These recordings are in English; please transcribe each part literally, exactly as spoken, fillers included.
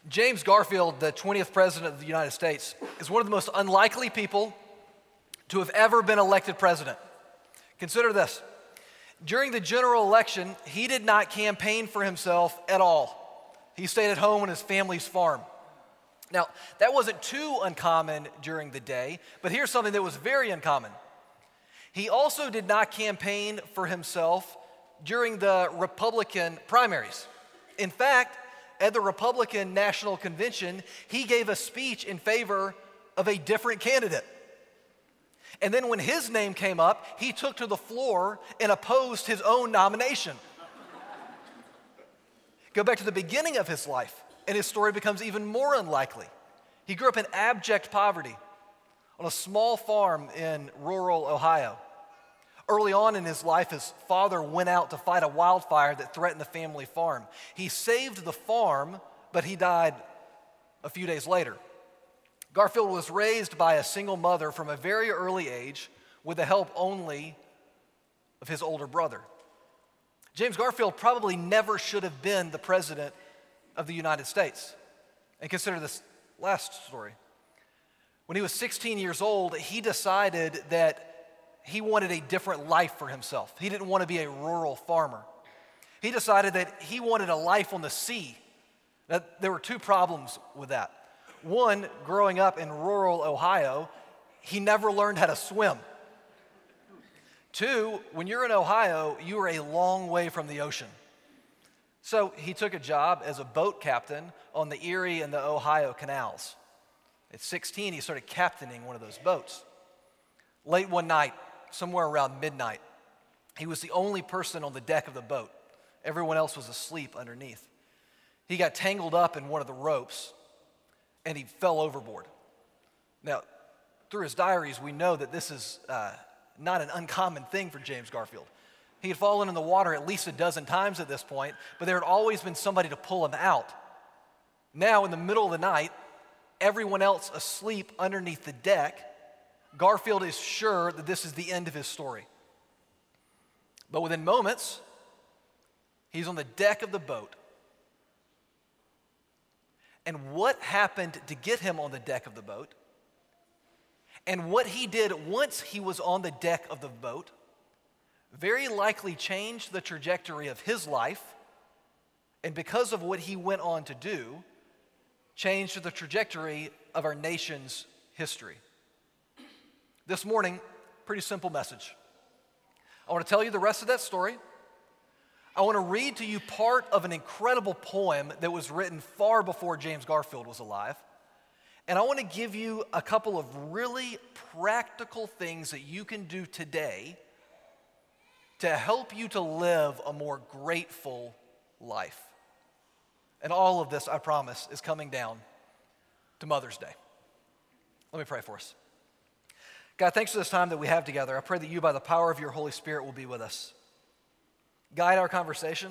James Garfield, the twentieth president of the United States, is one of the most unlikely people to have ever been elected president. Consider this. During the general election, he did not campaign for himself at all. He stayed at home on his family's farm. Now, that wasn't too uncommon during the day, but here's something that was very uncommon. He also did not campaign for himself during the Republican primaries. In fact, at the Republican National Convention, he gave a speech in favor of a different candidate. And then when his name came up, he took to the floor and opposed his own nomination. Go back to the beginning of his life, and his story becomes even more unlikely. He grew up in abject poverty on a small farm in rural Ohio. Early on in his life, his father went out to fight a wildfire that threatened the family farm. He saved the farm, but he died a few days later. Garfield was raised by a single mother from a very early age with the help only of his older brother. James Garfield probably never should have been the president of the United States. And consider this last story. When he was sixteen years old, he decided that he wanted a different life for himself. He didn't want to be a rural farmer. He decided that he wanted a life on the sea. Now, there were two problems with that. One, growing up in rural Ohio, he never learned how to swim. Two, when you're in Ohio, you are a long way from the ocean. So he took a job as a boat captain on the Erie and the Ohio canals. At sixteen, he started captaining one of those boats. Late one night, somewhere around midnight, he was the only person on the deck of the boat. Everyone else was asleep underneath. He got tangled up in one of the ropes, and he fell overboard. Now, through his diaries, we know that this is uh, not an uncommon thing for James Garfield. He had fallen in the water at least a dozen times at this point, but there had always been somebody to pull him out. Now, in the middle of the night, everyone else asleep underneath the deck, Garfield is sure that this is the end of his story. But within moments, he's on the deck of the boat. And what happened to get him on the deck of the boat, and what he did once he was on the deck of the boat, very likely changed the trajectory of his life, and because of what he went on to do, changed the trajectory of our nation's history. This morning, pretty simple message. I want to tell you the rest of that story. I want to read to you part of an incredible poem that was written far before James Garfield was alive. And I want to give you a couple of really practical things that you can do today to help you to live a more grateful life. And all of this, I promise, is coming down to Mother's Day. Let me pray for us. God, thanks for this time that we have together. I pray that you, by the power of your Holy Spirit, will be with us. Guide our conversation.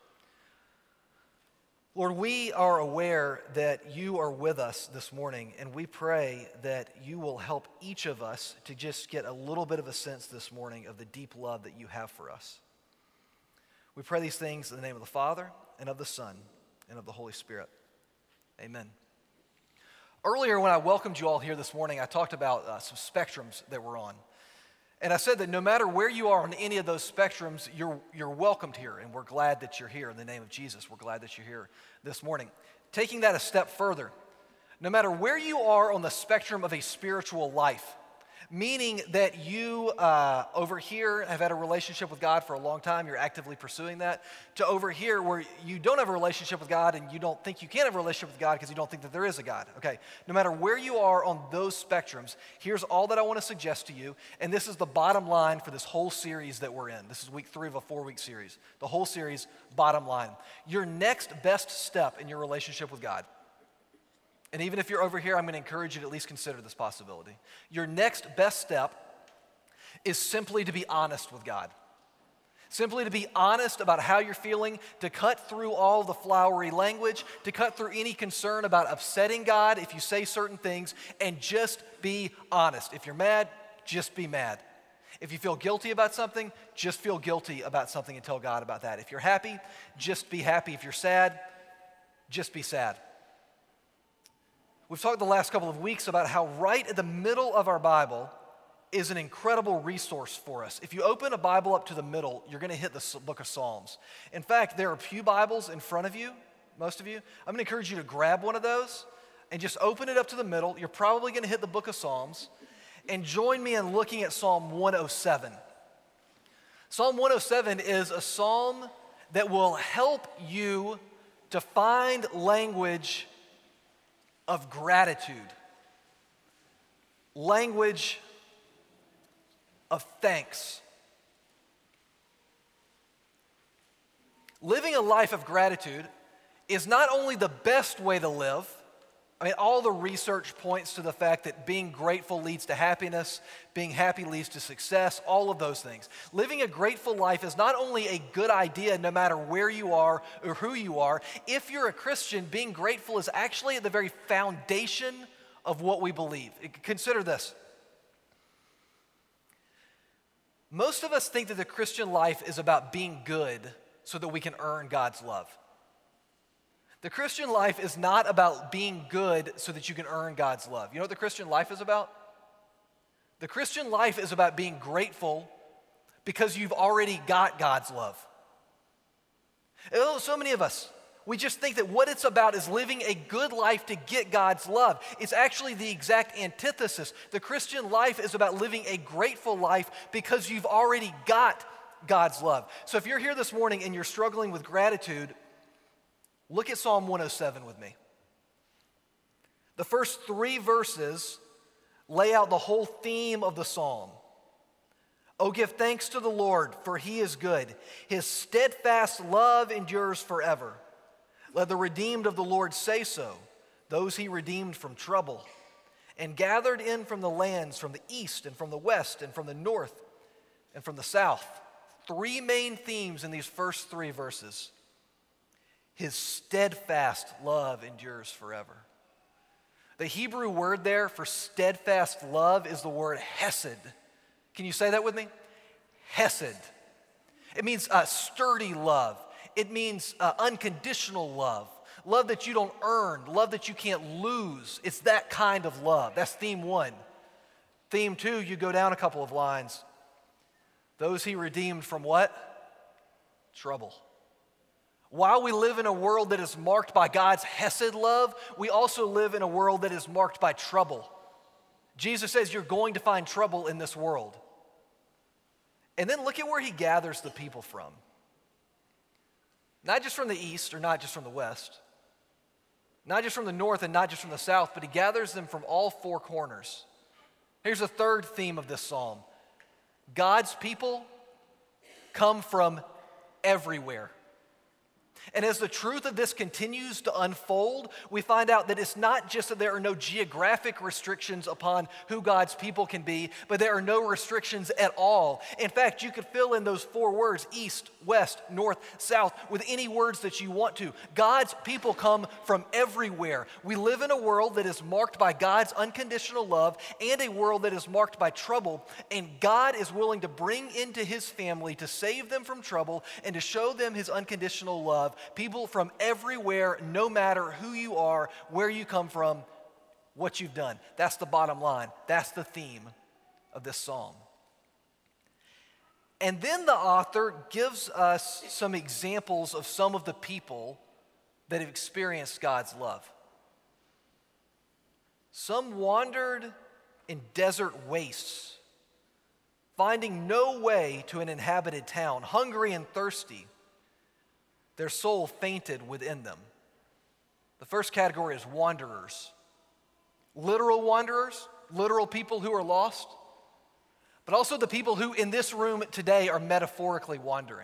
Lord, we are aware that you are with us this morning, and we pray that you will help each of us to just get a little bit of a sense this morning of the deep love that you have for us. We pray these things in the name of the Father, and of the Son, and of the Holy Spirit. Amen. Earlier, when I welcomed you all here this morning, I talked about uh, some spectrums that we're on. And I said that no matter where you are on any of those spectrums, you're, you're welcomed here, and we're glad that you're here. In the name of Jesus, we're glad that you're here this morning. Taking that a step further, no matter where you are on the spectrum of a spiritual life, meaning that you uh, over here have had a relationship with God for a long time, you're actively pursuing that, to over here where you don't have a relationship with God and you don't think you can have a relationship with God because you don't think that there is a God. Okay, no matter where you are on those spectrums, here's all that I want to suggest to you, and this is the bottom line for this whole series that we're in. This is week three of a four-week series. The whole series, bottom line. Your next best step in your relationship with God, and even if you're over here, I'm going to encourage you to at least consider this possibility. Your next best step is simply to be honest with God. Simply to be honest about how you're feeling, to cut through all the flowery language, to cut through any concern about upsetting God if you say certain things, and just be honest. If you're mad, just be mad. If you feel guilty about something, just feel guilty about something and tell God about that. If you're happy, just be happy. If you're sad, just be sad. We've talked the last couple of weeks about how right at the middle of our Bible is an incredible resource for us. If you open a Bible up to the middle, you're going to hit the book of Psalms. In fact, there are pew Bibles in front of you, most of you. I'm going to encourage you to grab one of those and just open it up to the middle. You're probably going to hit the book of Psalms. And join me in looking at Psalm one oh seven. Psalm one oh seven is a psalm that will help you to find language of gratitude, language of thanks. Living a life of gratitude is not only the best way to live. I mean, all the research points to the fact that being grateful leads to happiness, being happy leads to success, all of those things. Living a grateful life is not only a good idea no matter where you are or who you are. If you're a Christian, being grateful is actually at the very foundation of what we believe. Consider this. Most of us think that the Christian life is about being good so that we can earn God's love. The Christian life is not about being good so that you can earn God's love. You know what the Christian life is about? The Christian life is about being grateful because you've already got God's love. Oh, so many of us, we just think that what it's about is living a good life to get God's love. It's actually the exact antithesis. The Christian life is about living a grateful life because you've already got God's love. So if you're here this morning and you're struggling with gratitude, look at Psalm one oh seven with me. The first three verses lay out the whole theme of the psalm. Oh, give thanks to the Lord, for he is good. His steadfast love endures forever. Let the redeemed of the Lord say so, those he redeemed from trouble, and gathered in from the lands, from the east and from the west and from the north and from the south. Three main themes in these first three verses. His steadfast love endures forever. The Hebrew word there for steadfast love is the word hesed. Can you say that with me? Hesed. It means uh, sturdy love. It means uh, unconditional love. Love that you don't earn. Love that you can't lose. It's that kind of love. That's theme one. Theme two, you go down a couple of lines. Those he redeemed from what? Trouble. While we live in a world that is marked by God's hesed love, we also live in a world that is marked by trouble. Jesus says you're going to find trouble in this world. And then look at where he gathers the people from. Not just from the east or not just from the west. Not just from the north and not just from the south, but he gathers them from all four corners. Here's the third theme of this psalm. God's people come from everywhere. And as the truth of this continues to unfold, we find out that it's not just that there are no geographic restrictions upon who God's people can be, but there are no restrictions at all. In fact, you could fill in those four words, east, west, north, south, with any words that you want to. God's people come from everywhere. We live in a world that is marked by God's unconditional love and a world that is marked by trouble, and God is willing to bring into his family to save them from trouble and to show them his unconditional love. People from everywhere, no matter who you are, where you come from, what you've done. That's the bottom line. That's the theme of this psalm. And then the author gives us some examples of some of the people that have experienced God's love. Some wandered in desert wastes, finding no way to an inhabited town, hungry and thirsty. Their soul fainted within them. The first category is wanderers. Literal wanderers, literal people who are lost, but also the people who in this room today are metaphorically wandering.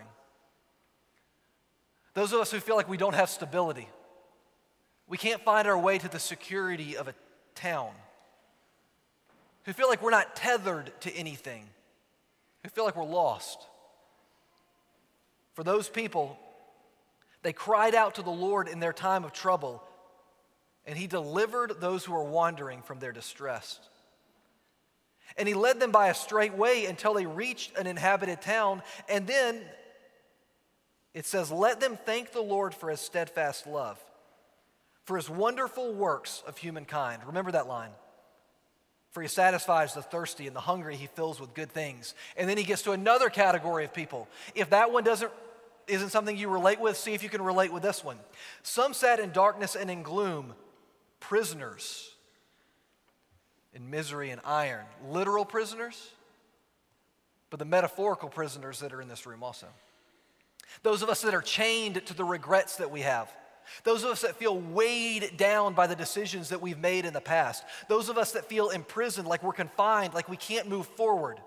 Those of us who feel like we don't have stability. We can't find our way to the security of a town. Who feel like we're not tethered to anything. Who feel like we're lost. For those people, they cried out to the Lord in their time of trouble, and he delivered those who were wandering from their distress. And he led them by a straight way until they reached an inhabited town, and then it says, let them thank the Lord for his steadfast love, for his wonderful works of humankind. Remember that line. For he satisfies the thirsty and the hungry he fills with good things. And then he gets to another category of people. If that one doesn't isn't something you relate with, see if you can relate with this one. Some sat in darkness and in gloom, prisoners in misery and iron. Literal prisoners, but the metaphorical prisoners that are in this room also. Those of us that are chained to the regrets that we have. Those of us that feel weighed down by the decisions that we've made in the past. Those of us that feel imprisoned, like we're confined, like we can't move forward.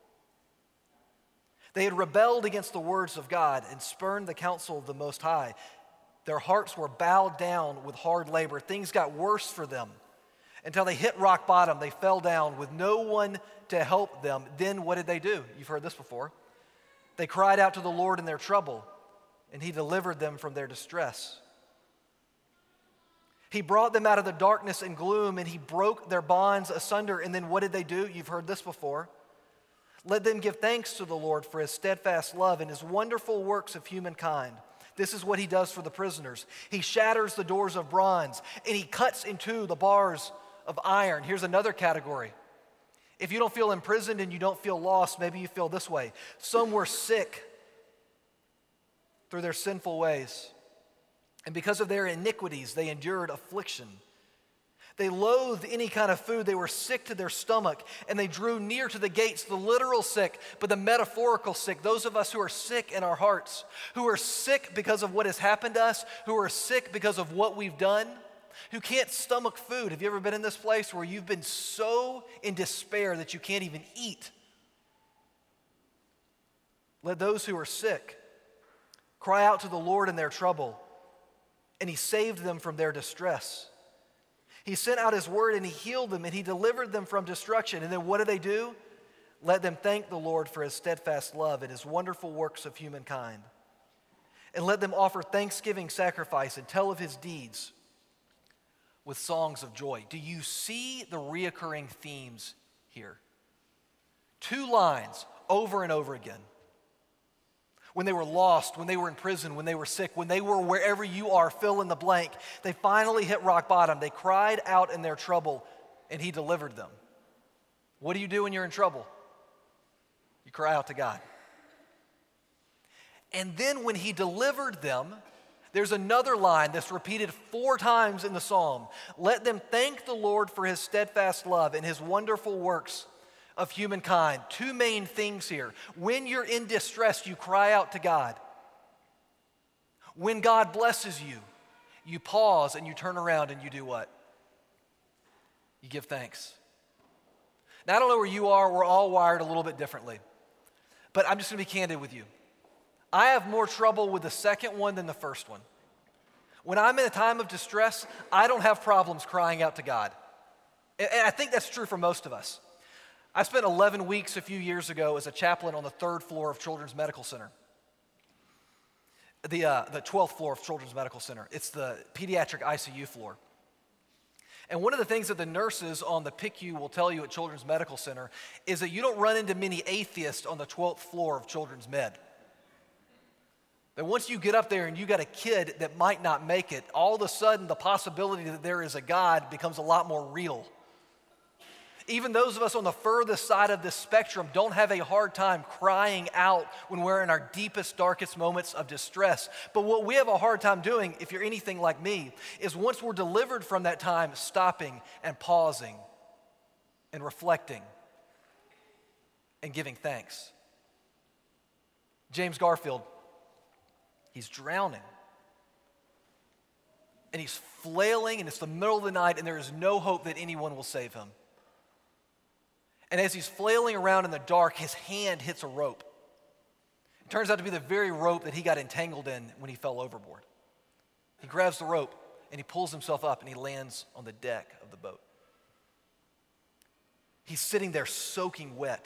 They had rebelled against the words of God and spurned the counsel of the Most High. Their hearts were bowed down with hard labor. Things got worse for them until they hit rock bottom. They fell down with no one to help them. Then what did they do? You've heard this before. They cried out to the Lord in their trouble, and he delivered them from their distress. He brought them out of the darkness and gloom, and he broke their bonds asunder. And then what did they do? You've heard this before. Let them give thanks to the Lord for his steadfast love and his wonderful works of humankind. This is what he does for the prisoners. He shatters the doors of bronze, and he cuts in two the bars of iron. Here's another category. If you don't feel imprisoned and you don't feel lost, maybe you feel this way. Some were sick through their sinful ways. And because of their iniquities, they endured affliction. They loathed any kind of food. They were sick to their stomach, and they drew near to the gates, the literal sick, but the metaphorical sick, those of us who are sick in our hearts, who are sick because of what has happened to us, who are sick because of what we've done, who can't stomach food. Have you ever been in this place where you've been so in despair that you can't even eat? Let those who are sick cry out to the Lord in their trouble, and he saved them from their distress. He sent out his word and he healed them and he delivered them from destruction. And then what do they do? Let them thank the Lord for his steadfast love and his wonderful works of humankind. And let them offer thanksgiving sacrifice and tell of his deeds with songs of joy. Do you see the reoccurring themes here? Two lines over and over again. When they were lost, when they were in prison, when they were sick, when they were wherever you are, fill in the blank. They finally hit rock bottom. They cried out in their trouble, and he delivered them. What do you do when you're in trouble? You cry out to God. And then when he delivered them, there's another line that's repeated four times in the psalm. Let them thank the Lord for his steadfast love and his wonderful works of humankind. Two main things here. When you're in distress, you cry out to God. When God blesses you, you pause and you turn around and you do what? You give thanks. Now, I don't know where you are. We're all wired a little bit differently. But I'm just going to be candid with you. I have more trouble with the second one than the first one. When I'm in a time of distress, I don't have problems crying out to God. And I think that's true for most of us. I spent eleven weeks a few years ago as a chaplain on the third floor of Children's Medical Center. The, uh, the twelfth floor of Children's Medical Center. It's the pediatric I C U floor. And one of the things that the nurses on the P I C U will tell you at Children's Medical Center is that you don't run into many atheists on the twelfth floor of Children's Med. That once you get up there and you got a kid that might not make it, all of a sudden the possibility that there is a God becomes a lot more real. Even those of us on the furthest side of this spectrum don't have a hard time crying out when we're in our deepest, darkest moments of distress. But what we have a hard time doing, if you're anything like me, is once we're delivered from that time, stopping and pausing and reflecting and giving thanks. James Garfield, he's drowning. And he's flailing, and it's the middle of the night, and there is no hope that anyone will save him. And as he's flailing around in the dark, his hand hits a rope. It turns out to be the very rope that he got entangled in when he fell overboard. He grabs the rope, and he pulls himself up, and he lands on the deck of the boat. He's sitting there soaking wet.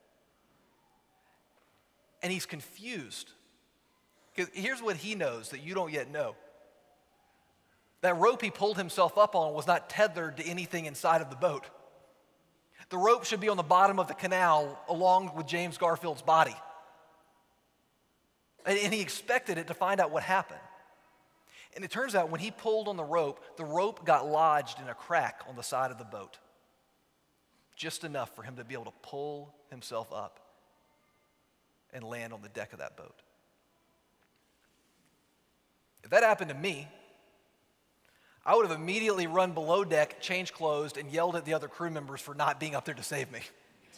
And he's confused. Because here's what he knows that you don't yet know. That rope he pulled himself up on was not tethered to anything inside of the boat. The rope should be on the bottom of the canal along with James Garfield's body. And, and he expected it to find out what happened. And it turns out when he pulled on the rope, the rope got lodged in a crack on the side of the boat. Just enough for him to be able to pull himself up and land on the deck of that boat. If that happened to me, I would have immediately run below deck, changed clothes, and yelled at the other crew members for not being up there to save me.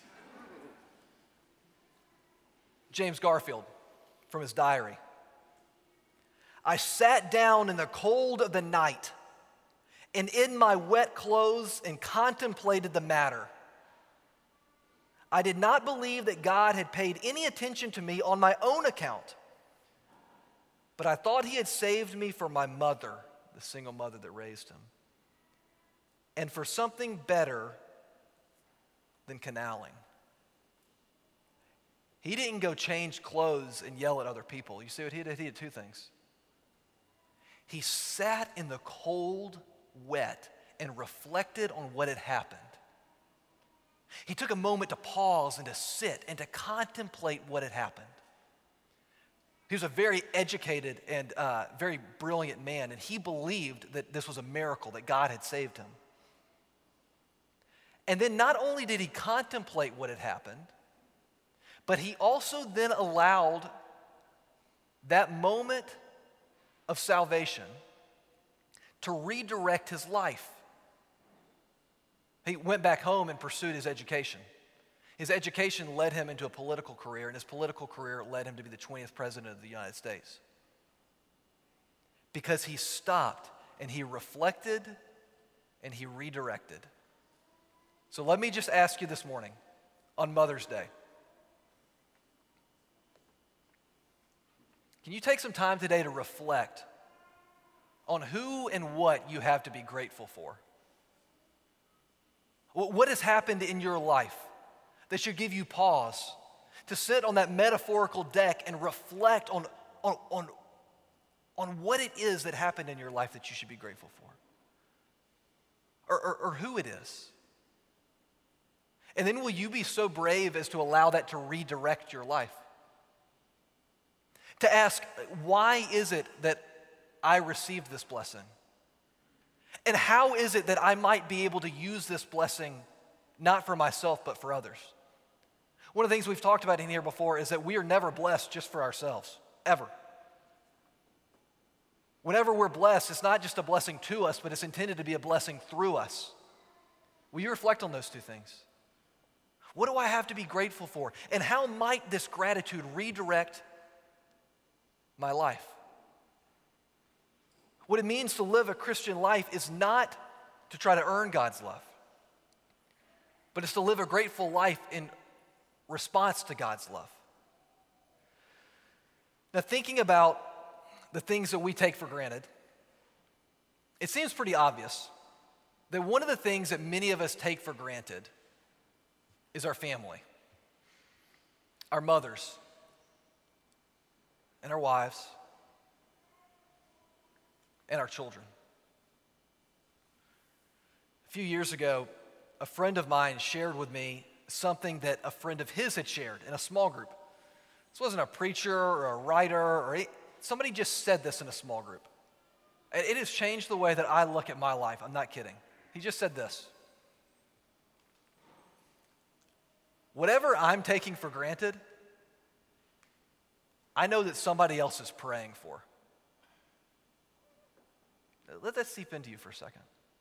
James Garfield, from his diary. I sat down in the cold of the night and in my wet clothes and contemplated the matter. I did not believe that God had paid any attention to me on my own account, but I thought he had saved me for my mother, the single mother that raised him, and for something better than canaling. He didn't go change clothes and yell at other people. You see what he did? He did two things. He sat in the cold, wet, and reflected on what had happened. He took a moment to pause and to sit and to contemplate what had happened. He was a very educated and uh, very brilliant man, and he believed that this was a miracle, that God had saved him. And then not only did he contemplate what had happened, but he also then allowed that moment of salvation to redirect his life. He went back home and pursued his education. His education led him into a political career, and his political career led him to be the twentieth president of the United States. Because he stopped and he reflected and he redirected. So let me just ask you this morning on Mother's Day. Can you take some time today to reflect on who and what you have to be grateful for? What has happened in your life that should give you pause to sit on that metaphorical deck and reflect on, on, on, on what it is that happened in your life that you should be grateful for? Or, or, or who it is? And then will you be so brave as to allow that to redirect your life? To ask, why is it that I received this blessing? And how is it that I might be able to use this blessing not for myself but for others? One of the things we've talked about in here before is that we are never blessed just for ourselves, ever. Whenever we're blessed, it's not just a blessing to us, but it's intended to be a blessing through us. Will you reflect on those two things? What do I have to be grateful for? And how might this gratitude redirect my life? What it means to live a Christian life is not to try to earn God's love, but it's to live a grateful life in response to God's love. Now, thinking about the things that we take for granted, it seems pretty obvious that one of the things that many of us take for granted is our family, our mothers, and our wives, and our children. A few years ago, a friend of mine shared with me something that a friend of his had shared in a small group. This wasn't a preacher or a writer, or a, somebody just said this in a small group. And it has changed the way that I look at my life. I'm not kidding. He just said this. Whatever I'm taking for granted, I know that somebody else is praying for. Let that seep into you for a second.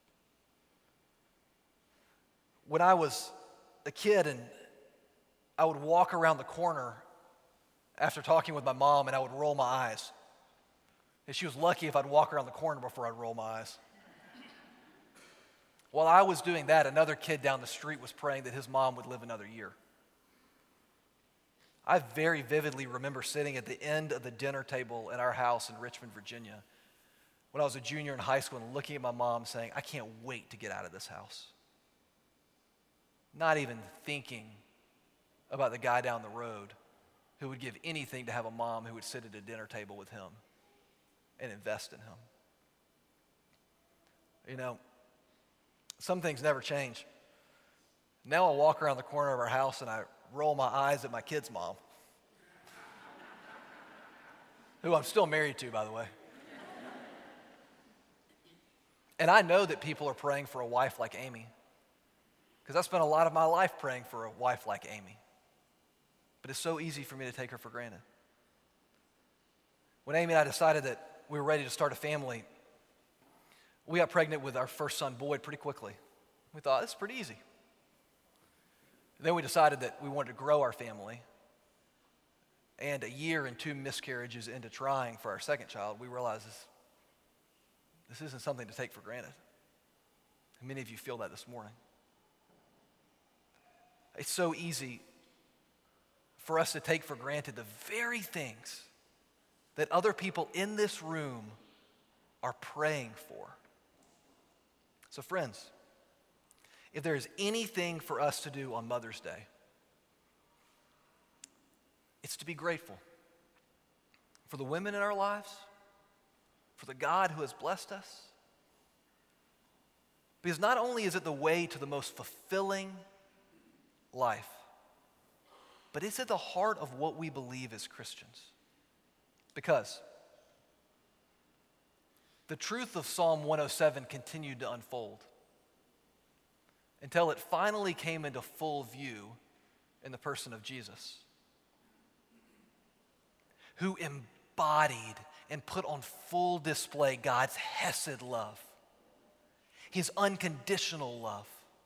When I was a kid and I would walk around the corner after talking with my mom and I would roll my eyes. And she was lucky if I'd walk around the corner before I'd roll my eyes. While I was doing that, another kid down the street was praying that his mom would live another year. I very vividly remember sitting at the end of the dinner table at our house in Richmond, Virginia, when I was a junior in high school and looking at my mom saying, I can't wait to get out of this house. Not even thinking about the guy down the road who would give anything to have a mom who would sit at a dinner table with him and invest in him. You know, some things never change. Now I walk around the corner of our house and I roll my eyes at my kid's mom, who I'm still married to, by the way. And I know that people are praying for a wife like Amy, because I spent a lot of my life praying for a wife like Amy. But it's so easy for me to take her for granted. When Amy and I decided that we were ready to start a family, we got pregnant with our first son, Boyd, pretty quickly. We thought, this is pretty easy. Then we decided that we wanted to grow our family. And a year and two miscarriages into trying for our second child, we realized this, this isn't something to take for granted. And many of you feel that this morning. It's so easy for us to take for granted the very things that other people in this room are praying for. So friends, if there is anything for us to do on Mother's Day, it's to be grateful for the women in our lives, for the God who has blessed us. Because not only is it the way to the most fulfilling life, but it's at the heart of what we believe as Christians. Because the truth of Psalm one oh seven continued to unfold until it finally came into full view in the person of Jesus, who embodied and put on full display God's hesed love, his unconditional love,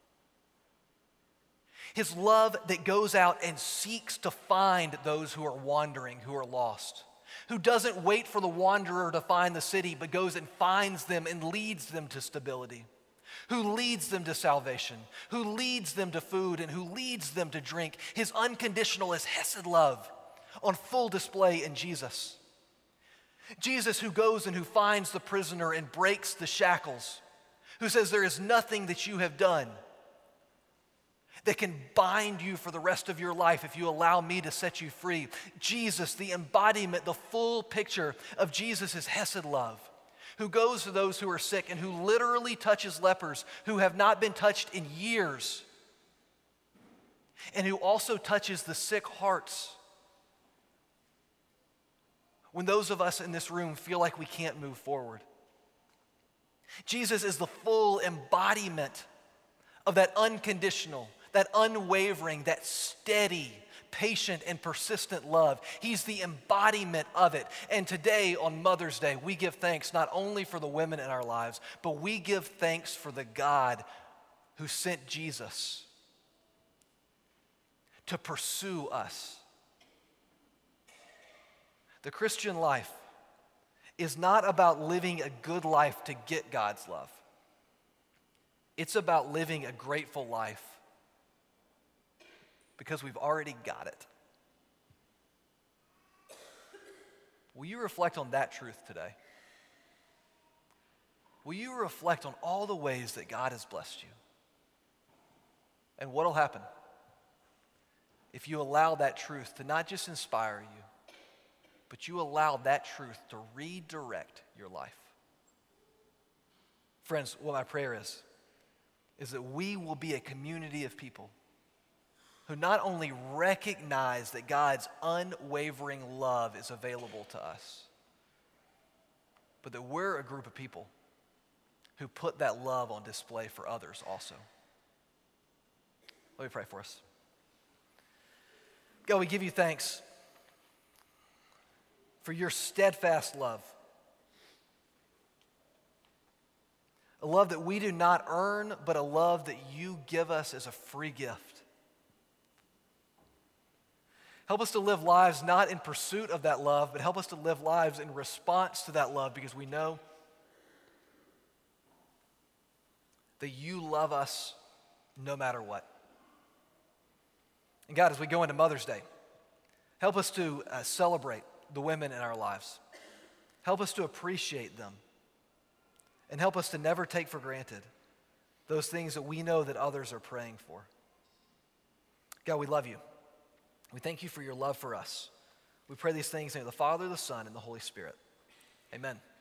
his love that goes out and seeks to find those who are wandering, who are lost, who doesn't wait for the wanderer to find the city, but goes and finds them and leads them to stability, who leads them to salvation, who leads them to food, and who leads them to drink. His unconditional, his hesed love on full display in Jesus. Jesus who goes and who finds the prisoner and breaks the shackles, who says there is nothing that you have done that can bind you for the rest of your life if you allow me to set you free. Jesus, the embodiment, the full picture of Jesus' hesed love, who goes to those who are sick and who literally touches lepers who have not been touched in years, and who also touches the sick hearts when those of us in this room feel like we can't move forward. Jesus is the full embodiment of that unconditional, that unwavering, that steady, patient, and persistent love. He's the embodiment of it. And today, on Mother's Day, we give thanks not only for the women in our lives, but we give thanks for the God who sent Jesus to pursue us. The Christian life is not about living a good life to get God's love. It's about living a grateful life because we've already got it. Will you reflect on that truth today? Will you reflect on all the ways that God has blessed you? And what will happen if you allow that truth to not just inspire you, but you allow that truth to redirect your life? Friends, what my prayer is, is that we will be a community of people who not only recognize that God's unwavering love is available to us, but that we're a group of people who put that love on display for others also. Let me pray for us. God, we give you thanks for your steadfast love, a love that we do not earn, but a love that you give us as a free gift. Help us to live lives not in pursuit of that love, but help us to live lives in response to that love, because we know that you love us no matter what. And God, as we go into Mother's Day, help us to uh, celebrate the women in our lives. Help us to appreciate them. And help us to never take for granted those things that we know that others are praying for. God, we love you. We thank you for your love for us. We pray these things in the name of the Father, the Son, and the Holy Spirit. Amen.